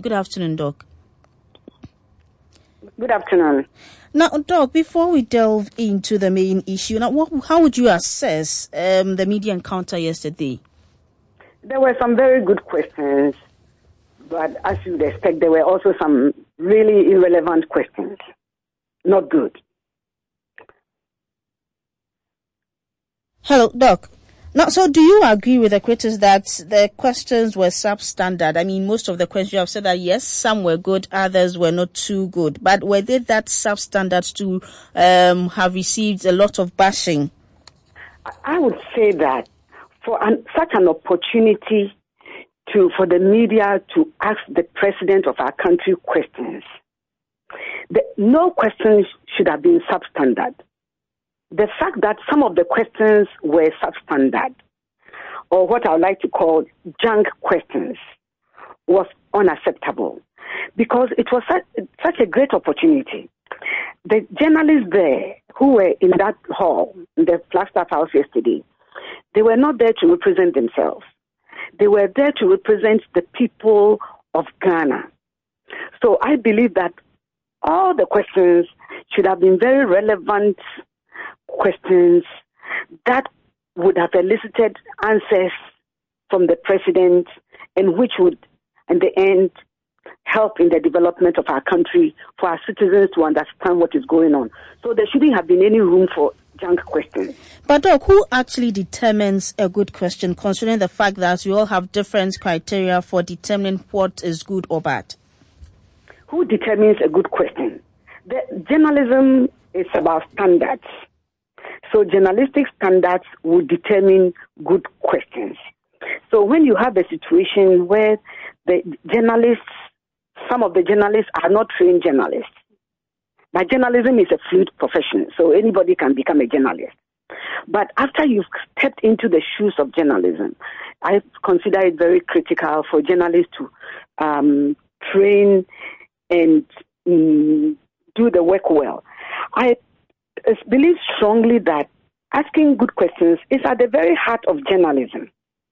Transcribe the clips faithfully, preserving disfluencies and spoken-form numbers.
Good afternoon, Doc. Good afternoon. Now, Doc, before we delve into the main issue, now, what, how would you assess um, the media encounter yesterday? There were some very good questions, but as you'd expect, there were also some really irrelevant questions. Not good. Hello, Doc. Now, so do you agree with the critics that the questions were substandard? I mean, most of the questions you have said that yes, some were good, others were not too good. But were they that substandard to um, have received a lot of bashing? I would say that for an, such an opportunity to for the media to ask the president of our country questions, the, no questions should have been substandard. The fact that some of the questions were substandard, or what I would like to call junk questions, was unacceptable because it was such, such a great opportunity. The journalists there who were in that hall, in the Flagstaff House yesterday, they were not there to represent themselves. They were there to represent the people of Ghana. So I believe that all the questions should have been very relevant questions that would have elicited answers from the president and which would, in the end, help in the development of our country for our citizens to understand what is going on. So there shouldn't have been any room for junk questions. But Doc, who actually determines a good question, considering the fact that we all have different criteria for determining what is good or bad? Who determines a good question? The journalism is about standards. So journalistic standards will determine good questions. So when you have a situation where the journalists, some of the journalists are not trained journalists, but journalism is a fluid profession, so anybody can become a journalist. But after you've stepped into the shoes of journalism, I consider it very critical for journalists to um, train and um, do the work well. I believe strongly that asking good questions is at the very heart of journalism.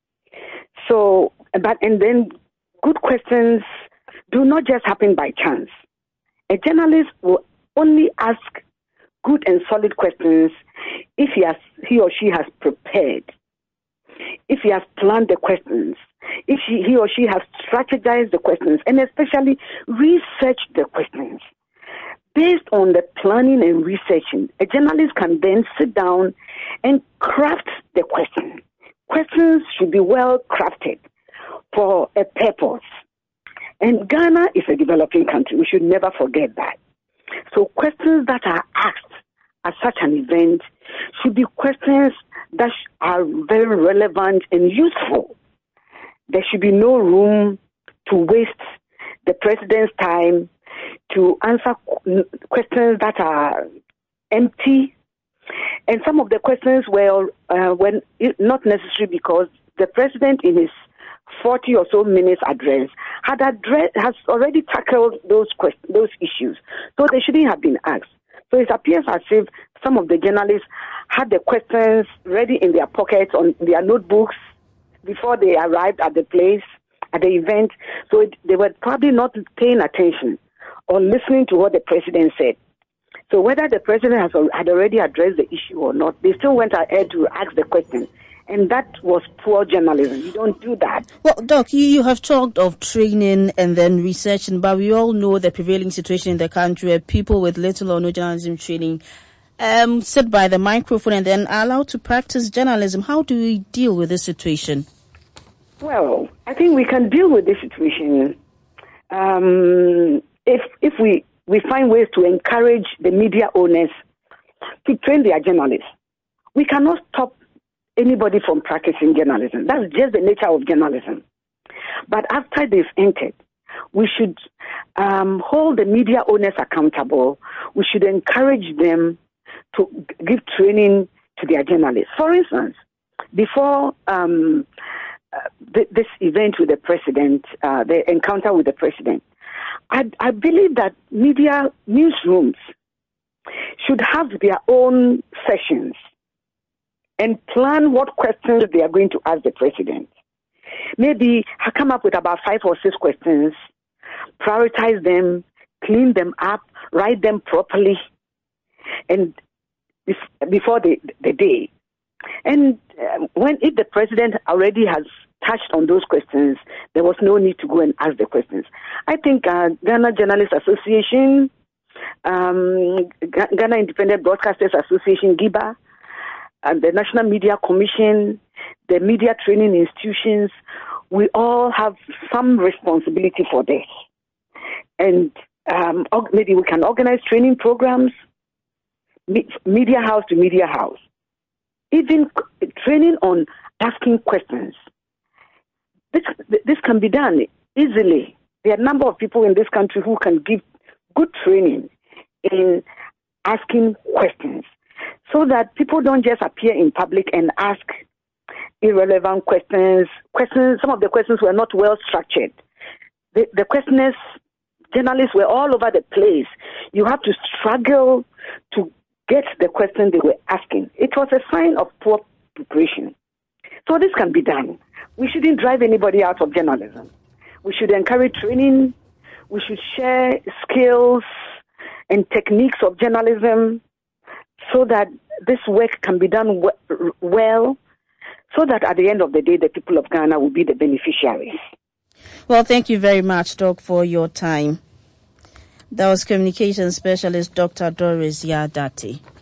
So, but and then good questions do not just happen by chance. A journalist will only ask good and solid questions if he has, he or she has prepared, if he has planned the questions, if he, he or she has strategized the questions, and especially researched the questions. Based on the planning and researching, a journalist can then sit down and craft the question. Questions should be well crafted for a purpose. And Ghana is a developing country. We should never forget that. So questions that are asked at such an event should be questions that are very relevant and useful. There should be no room to waste the president's time to answer questions that are empty. And some of the questions were, uh, were not necessary because the president in his forty or so minutes address had address, has already tackled those questions, those issues. So they shouldn't have been asked. So it appears as if some of the journalists had the questions ready in their pockets on their notebooks before they arrived at the place, at the event. So it, they were probably not paying attention or listening to what the president said. So whether the president has had already addressed the issue or not, they still went ahead to ask the question. And that was poor journalism. You don't do that. Well, Doc, you, you have talked of training and then researching, but we all know the prevailing situation in the country where people with little or no journalism training um, sit by the microphone and then are allowed to practice journalism. How do we deal with this situation? Well, I think we can deal with this situation um, if if we, we find ways to encourage the media owners to train their journalists. We cannot stop anybody from practicing journalism. That's just the nature of journalism. But after they've entered, we should um, hold the media owners accountable. We should encourage them to give training to their journalists. For instance, before um, uh, th- this event with the president, uh, the encounter with the president, I, I believe that media newsrooms should have their own sessions and plan what questions they are going to ask the president. Maybe come up with about five or six questions, prioritize them, clean them up, write them properly, and before the, the day. And uh, when if the president already has touched on those questions, there was no need to go and ask the questions. I think uh, Ghana Journalists Association, um, Ghana Independent Broadcasters Association, G I B A, and the National Media Commission, the media training institutions, we all have some responsibility for this. And um, maybe we can organize training programs, media house to media house, even training on asking questions. This, this can be done easily. There are a number of people in this country who can give good training in asking questions so that people don't just appear in public and ask irrelevant questions. Questions. Some of the questions were not well structured. The, the questioners, journalists were all over the place. You have to struggle to get the question they were asking. It was a sign of poor preparation. So this can be done. We shouldn't drive anybody out of journalism. We should encourage training. We should share skills and techniques of journalism so that this work can be done well, so that at the end of the day, the people of Ghana will be the beneficiaries. Well, thank you very much, Doc, for your time. That was Communications Specialist Doctor Doris Yardati.